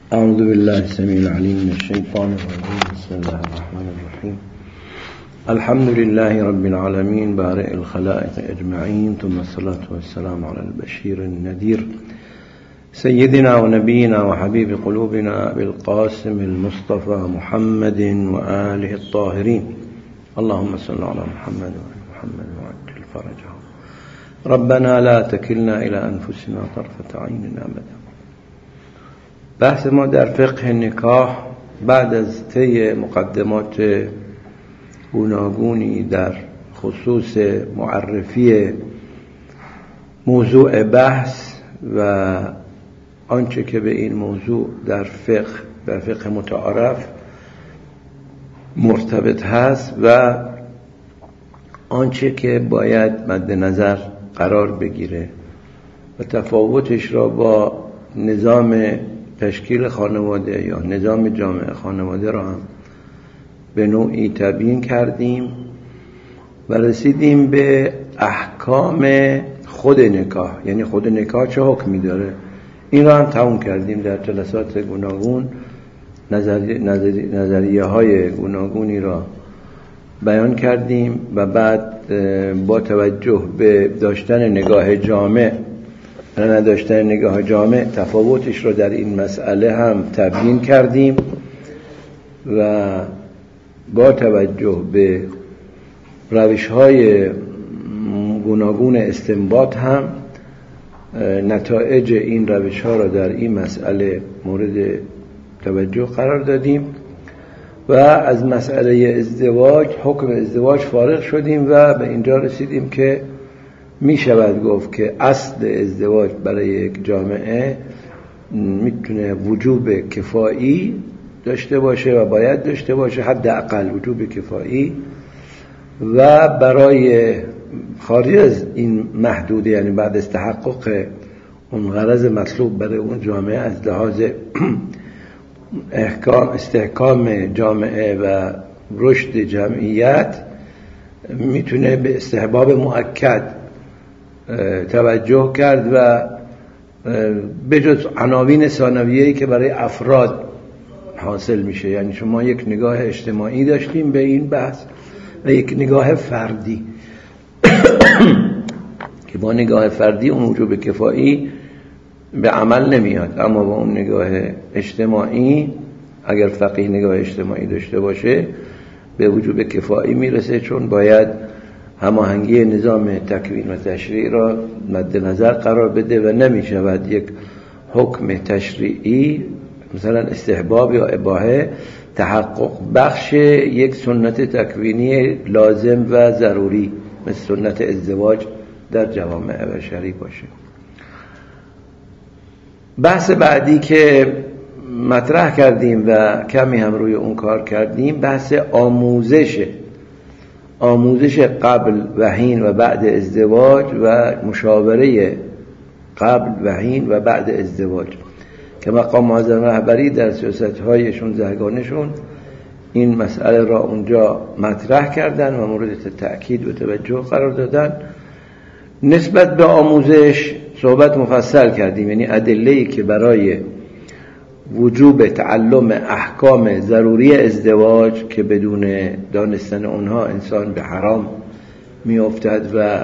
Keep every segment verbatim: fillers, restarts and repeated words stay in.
اعوذ بالله السميع العليم من الشيطان الرجيم. بسم الله الرحمن الرحيم. الحمد لله رب العالمين بارئ الخلائق اجمعين، ثم الصلاة والسلام على البشير النذير سيدنا ونبينا وحبيب قلوبنا بالقاسم المصطفى محمد وآله الطاهرين. اللهم صل على محمد وعلى محمد وعجل فرجهم. ربنا لا تكلنا إلى أنفسنا طرفة عين أبدا. بحث ما در فقه نکاح بعد از طی مقدمات گوناگونی در خصوص معرفی موضوع بحث و آنچه که به این موضوع در فقه در فقه متعارف مرتبط هست و آنچه که باید مد نظر قرار بگیره و تفاوتش را با نظام تشکیل خانواده یا نظام جامعه خانواده را هم به نوعی تبیین کردیم و رسیدیم به احکام خود نکاح، یعنی خود نکاح چه حکمی داره. این را هم تموم کردیم در جلسات گوناگون. نظری، نظری، نظریه های گوناگونی را بیان کردیم و بعد با توجه به داشتن نگاه جامع و نداشتن نگاه جامع تفاوتش را در این مسئله هم تبیین کردیم و با توجه به روش‌های گوناگون استنباط هم نتایج این روش‌ها را در این مسئله مورد توجه قرار دادیم و از مسئله ازدواج، حکم ازدواج فارغ شدیم و به اینجا رسیدیم که می شود گفت که اصل ازدواج برای یک جامعه میتونه وجوب کفایی داشته باشه و باید داشته باشه، حداقل وجوب کفایی، و برای خارج از این محدوده، یعنی بعد از تحقق اون غرض مطلوب برای اون جامعه از لحاظ احکام استحکام جامعه و رشد جمعیت، میتونه به استحباب مؤکد توجه کرد و بجز عناوین ثانویه‌ای که برای افراد حاصل میشه. یعنی شما یک نگاه اجتماعی داشتیم به این بحث و یک نگاه فردی که با نگاه فردی اون وجوب کفایی به عمل نمیاد، اما با اون نگاه اجتماعی اگر فقیه نگاه اجتماعی داشته باشه به وجوب کفایی میرسه، چون باید هماهنگی نظام تکوین و تشریع را مد نظر قرار بده و نمی شود یک حکم تشریعی مثلا استحباب یا اباحه تحقق بخش یک سنت تکوینی لازم و ضروری مثل سنت ازدواج در جوامع بشری باشه. بحث بعدی که مطرح کردیم و کمی هم روی اون کار کردیم بحث آموزشه آموزش قبل و حین و بعد ازدواج و مشاوره قبل و حین و بعد ازدواج که مقام معظم رهبری در سیاست‌هایشون زرگانشون این مسئله را اونجا مطرح کردن و مورد تأکید و توجه قرار دادن. نسبت به آموزش صحبت مفصل کردیم، یعنی ادله‌ای که برای وجوب تعلم احکام ضروری ازدواج که بدون دانستن اونها انسان به حرام میافتد و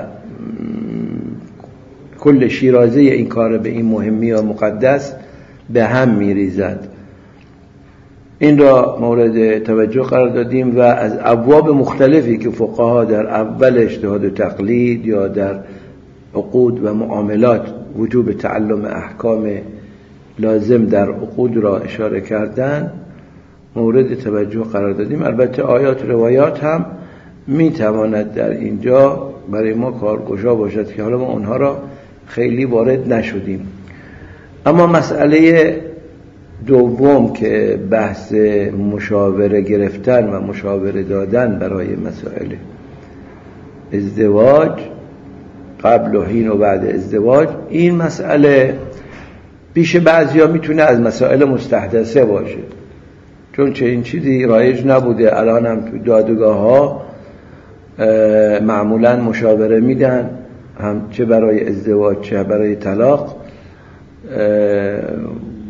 کل شیرازه این کار به این مهمی و مقدس به هم میریزد، این را مورد توجه قرار دادیم و از ابواب مختلفی که فقها در اول اجتهاد و تقلید یا در عقود و معاملات وجوب تعلم احکام لازم در عقود را اشاره کردن مورد توجه قرار دادیم. البته آیات و روایات هم میتواند در اینجا برای ما کارگشا باشد که حالا ما اونها را خیلی وارد نشدیم. اما مسئله دوم که بحث مشاوره گرفتن و مشاوره دادن برای مسائل ازدواج قبل و حین و بعد ازدواج، این مسئله پیش بعضیا میتونه از مسائل مستحدثه باشه، چون چه این چیزی رایج نبوده. الان هم تو دادگاه ها معمولا مشاوره میدن، هم چه برای ازدواج چه برای طلاق،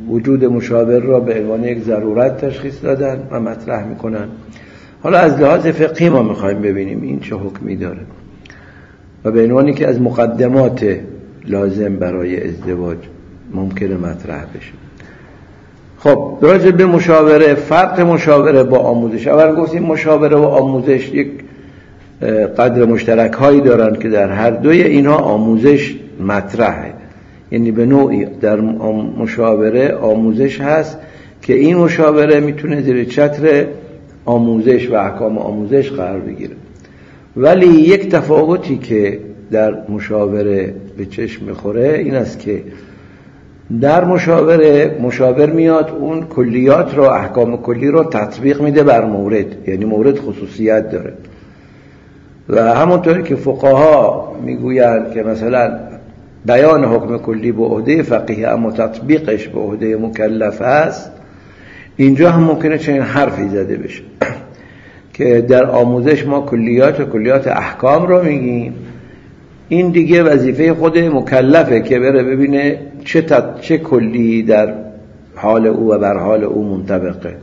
وجود مشاور را به عنوان یک ضرورت تشخیص دادن و مطرح میکنن. حالا از لحاظ فقهی ما میخوایم ببینیم این چه حکمی داره و به عنوانی که از مقدمات لازم برای ازدواج ممکنه مطرح بشه. خب راجع به مشاوره، فرق مشاوره با آموزش. اول گفتیم مشاوره و آموزش یک قدر مشترک هایی دارن که در هر دوی اینها آموزش مطرحه. یعنی به نوعی در مشاوره آموزش هست که این مشاوره میتونه زیر چتر آموزش و احکام آموزش قرار بگیره. ولی یک تفاوتی که در مشاوره به چشم میخوره این است که در مشاوره مشاور میاد اون کلیات رو، احکام کلی رو تطبیق میده بر مورد، یعنی مورد خصوصیت داره و همونطوری که فقها میگویند که مثلا بیان حکم کلی به عهده فقیه اما تطبیقش به عهده مکلف است، اینجا هم ممکنه چنین حرفی زده بشه که در آموزش ما کلیات و کلیات احکام رو میگیم، این دیگه وظیفه خود مکلفه که بره ببینه چه, تط... چه کلی در حال او و بر حال او منطبقه.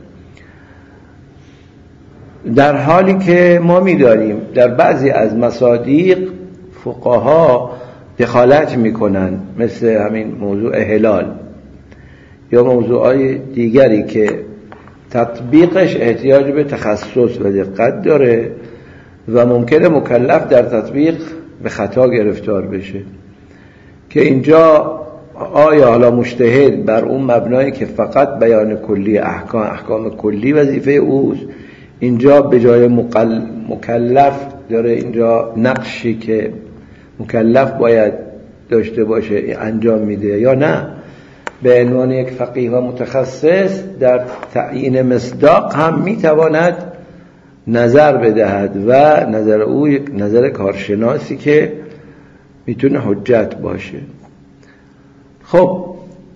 در حالی که ما می‌داریم در بعضی از مصادیق فقها دخالت میکنن، مثل همین موضوع هلال یا موضوعات دیگری که تطبیقش احتیاج به تخصص و دقت داره و ممکنه مکلف در تطبیق به خطا گرفتار بشه، که اینجا آیا حالا مجتهد بر اون مبنایی که فقط بیان کلی احکام احکام کلی وظیفه اوست، اینجا به جای مقل... مکلف داره اینجا نقشی که مکلف باید داشته باشه انجام میده، یا نه به عنوان یک فقیه و متخصص در تعیین مصداق هم میتواند نظر بدهد و نظر او یک نظر کارشناسی که میتونه حجت باشه. خب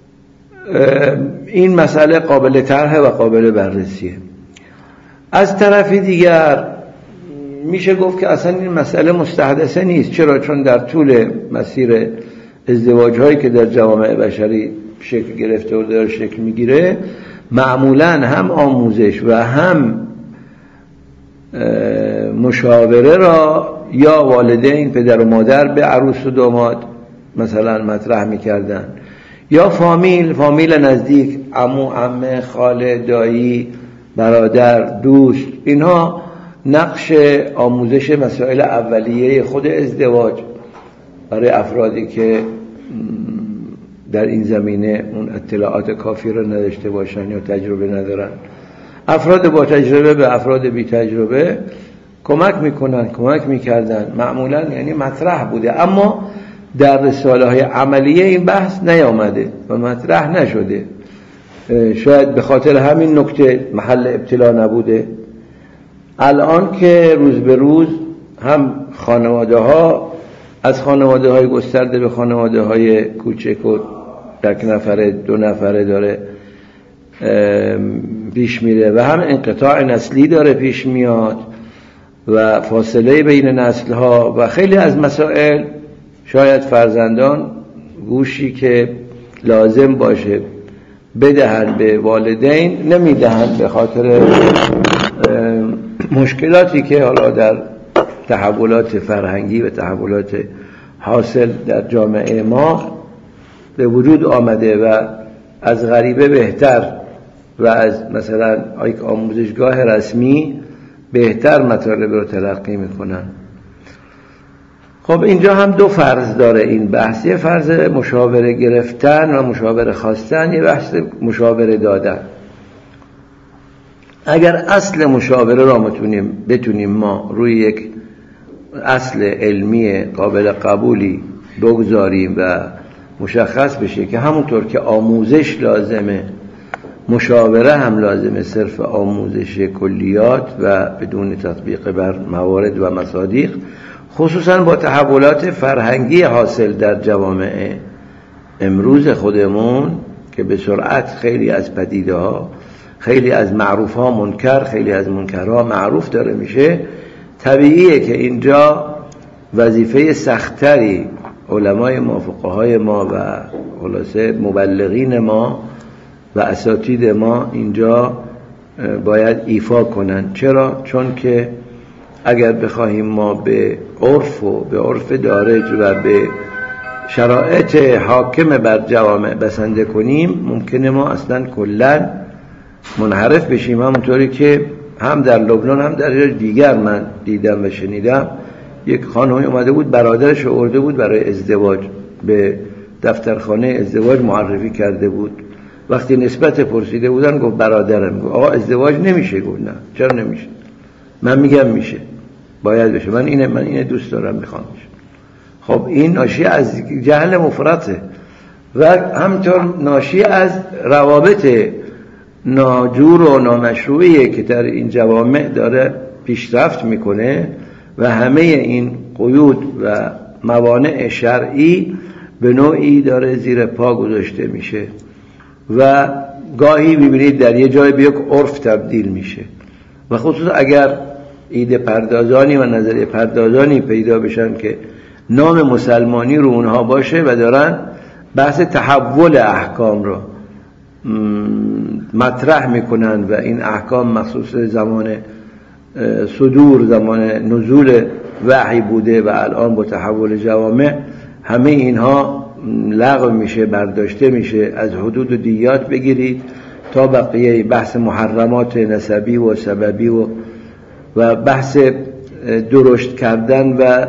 این مسئله قابل طرح و قابل بررسیه. از طرف دیگر میشه گفت که اصلا این مسئله مستحدثه نیست. چرا؟ چون در طول مسیر ازدواج هایی که در جوامع بشری شکل گرفته و داره شکل میگیره، معمولا هم آموزش و هم مشاوره را یا والدین پدر و مادر به عروس و داماد مثلا مطرح میکردن، یا فامیل فامیل نزدیک، عمو، عمه، خاله، دایی، برادر، دوست، اینها نقش آموزش مسائل اولیه خود ازدواج برای افرادی که در این زمینه اون اطلاعات کافی را نداشته باشن یا تجربه ندارن. افراد با تجربه به افراد بی تجربه کمک میکنن، کمک میکردن، معمولا یعنی مطرح بوده، اما در رساله های عملیه این بحث نیامده و مطرح نشده. شاید به خاطر همین نکته محل ابتلا نبوده. الان که روز به روز هم خانواده ها از خانواده های گسترده به خانواده های کوچک و یک نفره دو نفره داره پیش میره و هم انقطاع نسلی داره پیش میاد و فاصله بین نسل ها و خیلی از مسائل شاید فرزندان گوشی که لازم باشه بدهند به والدین نمیدهند به خاطر مشکلاتی که حالا در تحولات فرهنگی و تحولات حاصل در جامعه ما به وجود آمده و از غریبه بهتر و از مثلا یک آموزشگاه رسمی بهتر مطالب رو تلقی میکنن. خب اینجا هم دو فرض داره این بحث، یه فرض مشاوره گرفتن و مشاوره خواستن، یه بحث مشاوره دادن. اگر اصل مشاوره را بتونیم بتونیم ما روی یک اصل علمی قابل قبولی بگذاریم و مشخص بشه که همونطور که آموزش لازمه مشاوره هم لازمه، صرف آموزش کلیات و بدون تطبیق بر موارد و مصادیق، خصوصا با تحولات فرهنگی حاصل در جوامع امروز خودمون که به سرعت خیلی از پدیده ها، خیلی از معروف ها منکر، خیلی از منکرها معروف داره میشه، طبیعیه که اینجا وظیفه سختری علمای ما، فقهای ما و خلاصه مبلغین ما و اساتید ما اینجا باید ایفا کنن. چرا؟ چون که اگر بخواهیم ما به عرف و به عرف دارج و به شرایط حاکم بر جوامع بسنده کنیم، ممکنه ما اصلا کلا منحرف بشیم. همونطوری که هم در لبنان هم در دیگر من دیدم و شنیدم، یک خانمی اومده بود برادرش رو آورده بود برای ازدواج، به دفترخانه ازدواج معرفی کرده بود. وقتی نسبت پرسیده بودن گفت برادرم. گفت آقا ازدواج نمیشه. گفت نه. چرا نمیشه؟ من میگم میشه، باید بشه. من اینه من اینه دوست دارم، میخوام بشه. خب این ناشی از جهل مفرطه و همینطور ناشی از روابط ناجور و نامشروعیه که در این جوامع داره پیشرفت میکنه و همه این قیود و موانع شرعی به نوعی داره زیر پا گذاشته میشه و گاهی میبینید در یه جای به یک عرف تبدیل میشه و خصوصا اگر ایده پردازانی و نظریه پردازانی پیدا بشن که نام مسلمانی رو اونها باشه و دارن بحث تحول احکام رو مطرح میکنن و این احکام مخصوص زمان صدور، زمان نزول وحی بوده و الان با تحول جوامع همه اینها لغو میشه، برداشته میشه. از حدود و دیات بگیرید تا بقیه بحث محرمات نسبی و سببی و و بحث درشت کردن و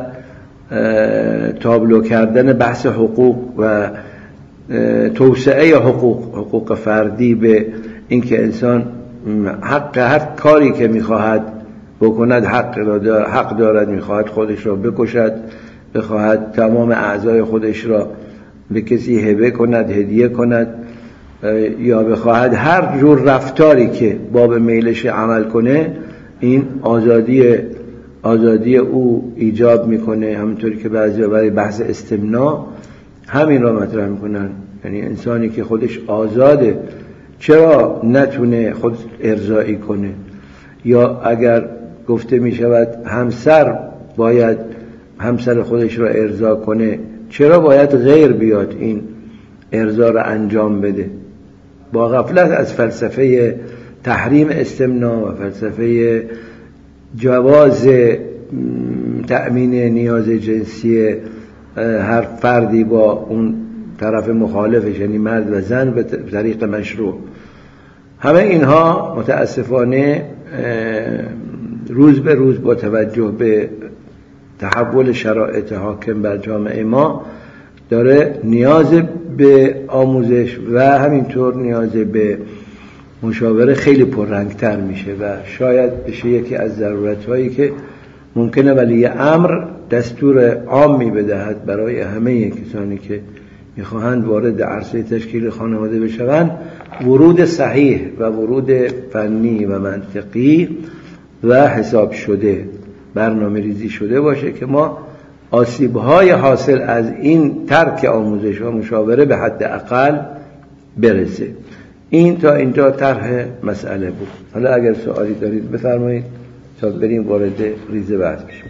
تابلو کردن بحث حقوق و توسعه حقوق حقوق فردی به اینکه انسان حق هر کاری که میخواهد بکند حق را حق دارد، میخواهد خودش را بکشد، بخواهد تمام اعضای خودش را به کسی هبه کند، هدیه کند، یا بخواهد هر جور رفتاری که باب میلش عمل کنه، این آزادی آزادی او ایجاب میکنه. همونطوری که بعضی برای بحث استمناء همین را مطرح میکنن، یعنی انسانی که خودش آزاده چرا نتونه خود ارضایی کنه؟ یا اگر گفته میشود همسر باید همسر خودش را ارضا کنه، چرا باید غیر بیاد این ارضا را انجام بده؟ با غفلت از فلسفه تحریم استمناء و فلسفه جواز تأمین نیاز جنسی هر فردی با اون طرف مخالفش، یعنی مرد و زن، به طریق مشروع. همه اینها متاسفانه روز به روز با توجه به تحول شرایط حاکم بر جامعه ما داره نیاز به آموزش و همینطور نیاز به مشاوره خیلی پررنگتر میشه و شاید بشه یکی از ضرورت‌هایی که ممکنه ولی امر دستور عامی بدهد برای همه کسانی که میخواهند وارد عرصه تشکیل خانواده بشوند، ورود صحیح و ورود فنی و منطقی و حساب شده، برنامه ریزی شده باشه که ما آسیب‌های حاصل از این ترک آموزش و مشاوره به حد اقل برسه. این تا اینجا طرح مسئله بود. حالا اگر سوالی دارید بفرمایید تا بریم وارد ریزه بحث بشیم.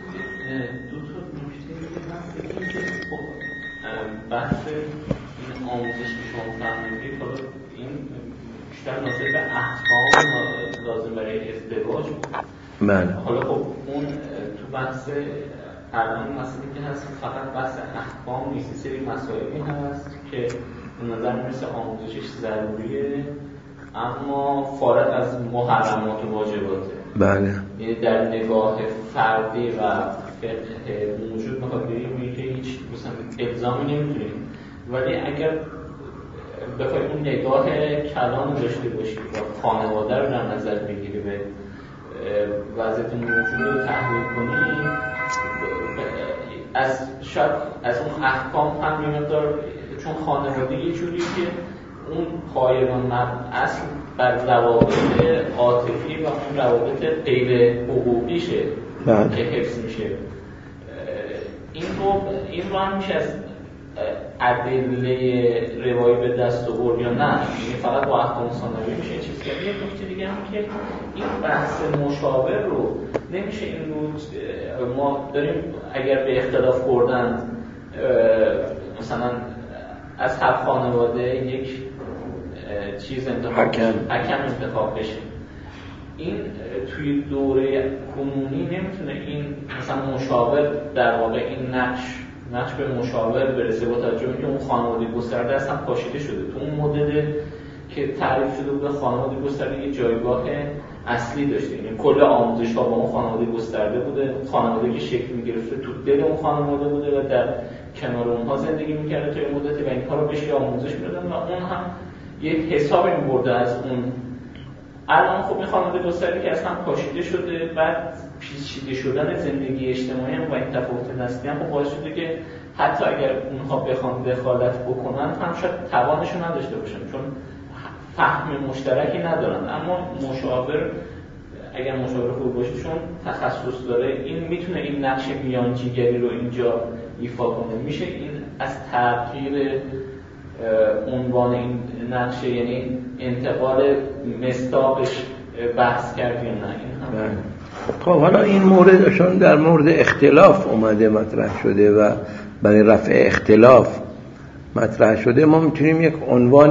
بحث این آموزش که شما فرمودید، حالا این بیشتر ناظر به احکام لازم برای ازدواج بود. بله. حالا خب اون تو بحث الان مسئله که هست فقط بحث احکام نیست، سری مسائلی هست که به نظر میرسه آموزشش ضروریه اما فارغ از محرمات و واجباته. بله. یعنی در نگاه فردی و فقه موجود میخواد بریم که هیچ مثلا الزامی نمیتونیم، ولی اگر بخوای اون نگاه کلان داشته باشی و خانواده رو در نظر بگیری به وضعیت موجود رو تحلیل کنی، از شاید از اون احکام هم یه مقدار، چون خانواده یه جوری که اون پایه‌بان اصل بر روابط عاطفی و اون روابط غیر حقوقیشه که حفظ میشه. این رو این رو هم میشه از ادله روایی به دست آورد یا نه؟ یعنی فقط با احکام ثانوی میشه این چیز کرد. یه نکته دیگه هم که این بحث مشاور رو نمیشه این رو ما داریم اگر به اختلاف بردن مثلا از هر خانواده یک چیز انتخاب حکم. حکم انتخاب بشه. این توی دوره کنونی نمیتونه این مثلا مشاور در واقع این نقش نقش به مشاور برسه با توجه به اینکه اون خانواده گسترده اصلا پاشیده شده تو اون مدل که تعریف شده بود خانواده گسترده یه جایگاه اصلی داشته، یعنی کل آموزش ها با اون خانواده گسترده بوده، خانواده که شکل میگرفته تو دل اون خانواده بوده و در کنار اونها زندگی میکرده تا یه مدتی و اینها رو بهش آموزش میدادن و اون هم یک حسابی میبرده از اون. الان خب این خانواده گسترده که اصلا پاشیده شده، بعد پیچیده شدن زندگی اجتماعی هم و این تفاوت نسلی هم خب باعث شده که حتی اگر اونها بخوان دخالت بکنن هم شاید توانشو نداشته باشن چون فهم مشترکی ندارن. اما مشاور اگر مشاور خوب باشه چون تخصص داره این میتونه این نقش میانجیگری رو اینجا ایفا کنه. میشه این از تغییر عنوان این نقشه یعنی انتقال مصداقش بحث کردیم نه این هم. خب حالا این موردشون در مورد اختلاف اومده مطرح شده و برای رفع اختلاف مطرح شده. ما میتونیم یک عنوان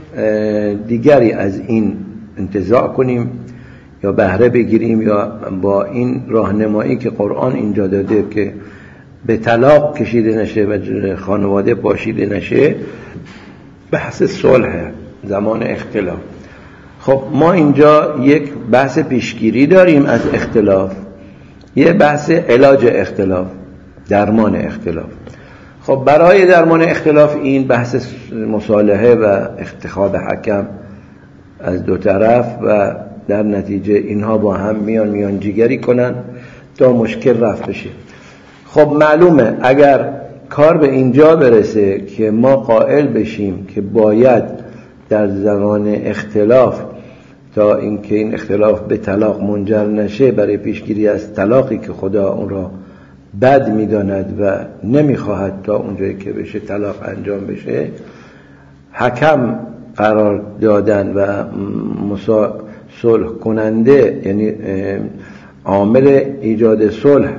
دیگری از این انتزاع کنیم یا بهره بگیریم یا با این راهنمایی که قرآن اینجا داده که به طلاق کشیده نشه و خانواده پاشیده نشه، بحث صلح زمان اختلاف. خب ما اینجا یک بحث پیشگیری داریم از اختلاف، یه بحث علاج اختلاف، درمان اختلاف. خب برای درمان اختلاف این بحث مصالحه و انتخاب حکم از دو طرف و در نتیجه اینها با هم میان میان جیگری کنن تا مشکل رفع بشه. خب معلومه اگر کار به اینجا برسه که ما قائل بشیم که باید در زمان اختلاف تا اینکه این اختلاف به طلاق منجر نشه برای پیشگیری از طلاقی که خدا اون را بد میداند و نمیخواهد تا اونجایی که بشه طلاق انجام بشه، حکم قرار دادن و مسا صلح کننده یعنی عامل ایجاد صلح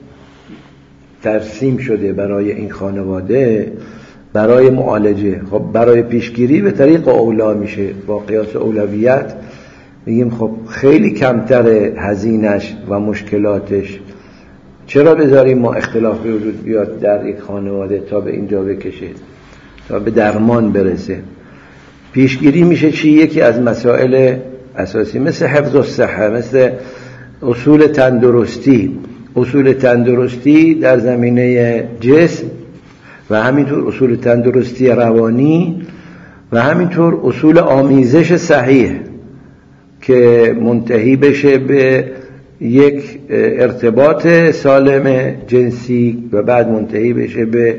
ترسیم شده برای این خانواده برای معالجه. خب برای پیشگیری به طریق اولا میشه با قیاس اولویت میگیم خب خیلی کمتر هزینش و مشکلاتش، چرا بذاریم ما اختلاف به وجود بیاد در یک خانواده تا به اینجا بکشه تا به درمان برسه. پیشگیری میشه چی؟ یکی از مسائل اساسی مثل حفظ الصحه، مثل اصول تندرستی. اصول تندرستی در زمینه جسم و همینطور اصول تندرستی روانی و همینطور اصول آمیزش صحیح که منتهی بشه به یک ارتباط سالم جنسی و بعد منتهی بشه به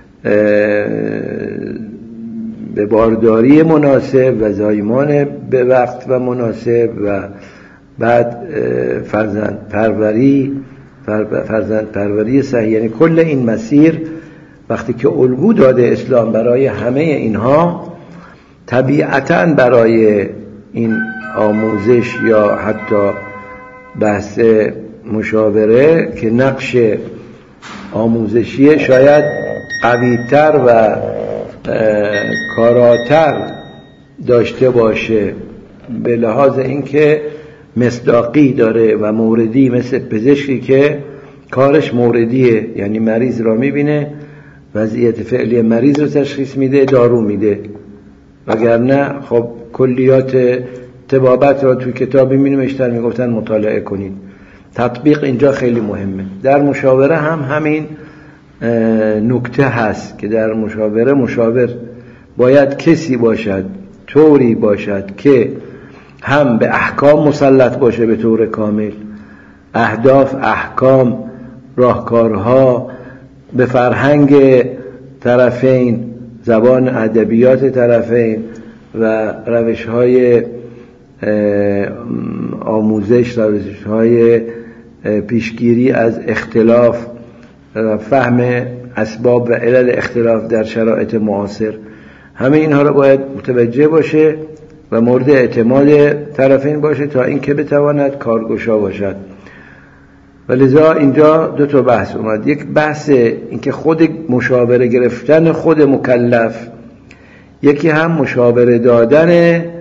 به بارداری مناسب و زایمان به وقت و مناسب و بعد فرزند پروری فرزند پروری صحیح. یعنی کل این مسیر وقتی که الگو داده اسلام برای همه اینها، طبیعتاً برای این آموزش یا حتی بحث مشاوره که نقش آموزشی شاید قوی‌تر و کاراتر داشته باشه به لحاظ اینکه مصداقی داره و موردی، مثل پزشکی که کارش موردیه، یعنی مریض را میبینه وضعیت فعلی مریض رو تشخیص میده دارو میده، وگرنه خب کلیات طبابت را توی کتابی می‌نوشتن میگفتن مطالعه کنید. تطبیق اینجا خیلی مهمه. در مشاوره هم همین نکته هست که در مشاوره مشاور باید کسی باشد، طوری باشد که هم به احکام مسلط باشه به طور کامل، اهداف، احکام، راهکارها، به فرهنگ طرفین، زبان ادبیات طرفین و روش‌های آموزش، روش‌های پیشگیری از اختلاف، فهم اسباب و علل اختلاف در شرایط معاصر، همه اینها رو باید متوجه باشه و مورد اعتماد طرفین باشه تا اینکه بتواند کارگشا باشد. ولذا اینجا دو تا بحث اومد. یک بحث اینکه خود مشاوره گرفتن خود مکلف، یکی هم مشاوره دادن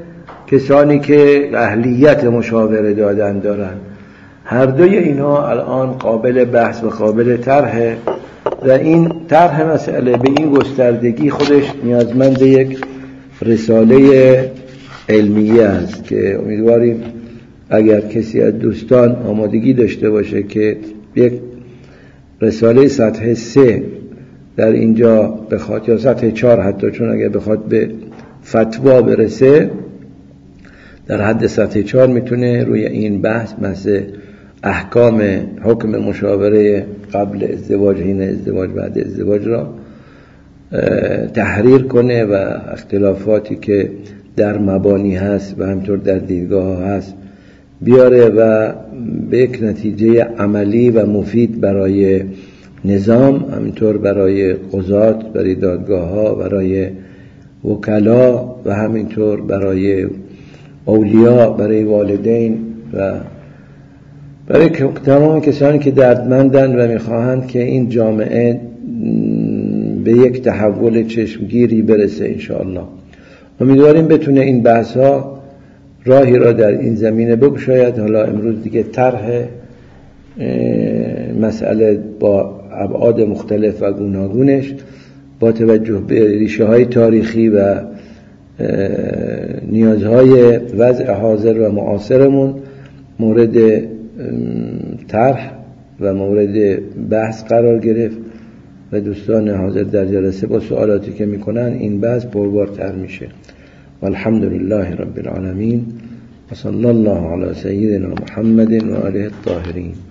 کسانی که اهلیت مشاوره دادن دارن. هر دوی اینها الان قابل بحث و قابل طرحه و این طرح مسئله به این گستردگی خودش نیازمند یک رساله علمیه است که امیدواریم اگر کسی از دوستان آمادگی داشته باشه که یک رساله سطح سه در اینجا بخواد یا سطح چهار حتی، چون اگر بخواد به فتوا برسه در حد سطح چهار میتونه روی این بحث مثل احکام حکم مشاوره قبل ازدواج، حین ازدواج، بعد ازدواج را تحریر کنه و اختلافاتی که در مبانی هست و همطور در دیدگاه ها هست بیاره و به یک نتیجه عملی و مفید برای نظام، همینطور برای قضات، برای دادگاه ها، برای وکلا و همینطور برای اولیا، برای والدین و برای تمام کسانی که دردمندند و میخواهند که این جامعه به یک تحول چشمگیری برسه انشاءالله. امیدواریم بتونه این بحث ها راهی را در این زمینه بگشاید. حالا امروز دیگه طرح مسئله با ابعاد مختلف و گوناگونش با توجه به ریشه های تاریخی و نیازهای وضع حاضر و معاصرمون مورد طرح و مورد بحث قرار گرفت و دوستان حاضر در جلسه با سوالاتی که میکنن این بحث پربارتر میشه. والحمد لله رب العالمین و صلی الله علی سیدنا محمد و آله الطاهرین.